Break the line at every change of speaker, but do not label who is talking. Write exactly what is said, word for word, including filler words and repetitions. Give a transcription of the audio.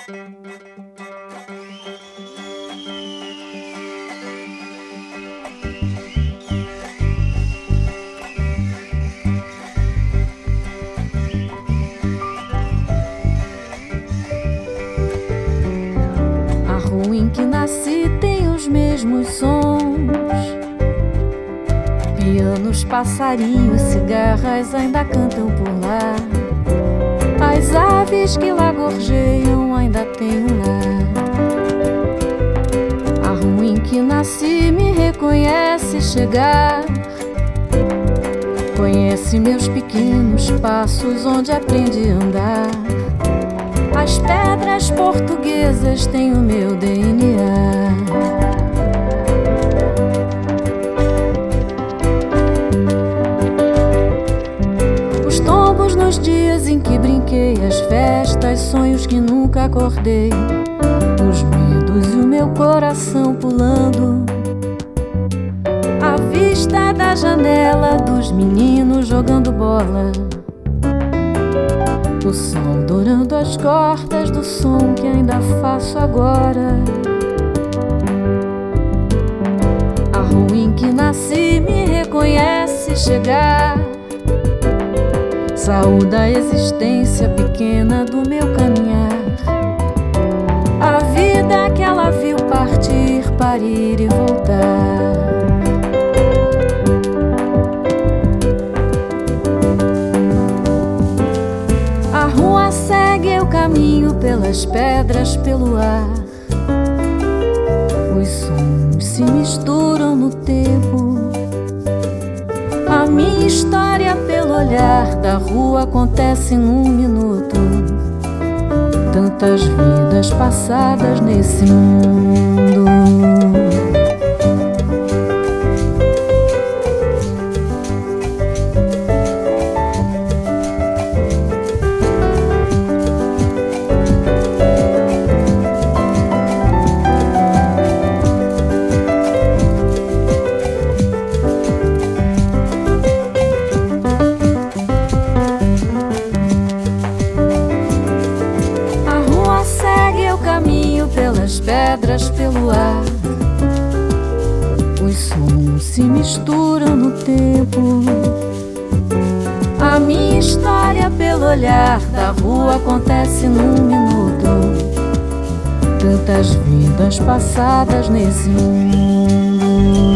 Em que nasci tem os mesmos sons, pianos, passarinhos, cigarras ainda cantam por lá. As aves que lá gorjeiam ainda têm um lar. A rua em que nasci me reconhece chegar, conhece meus pequenos passos onde aprendi a andar. As pedras portuguesas têm o meu D N A. Os tombos nos dias em que brinquei, as festas, sonhos que nunca acordei, os medos e o meu coração pulando, a vista da janela dos meninos jogando bola, o sol dourando as cordas do som que ainda faço agora. A rua em que nasci me reconhece chegar, saúda a existência pequena do meu caminhar, a vida que ela viu partir, parir e voltar. Segue o caminho pelas pedras, pelo ar. Os sons se misturam no tempo. A minha história pelo olhar da rua acontece num minuto. Tantas vidas passadas nesse mundo. Pelas pedras, pelo ar, os sons se misturam no tempo. A minha história pelo olhar da rua acontece num minuto. Tantas vidas passadas nesse mundo.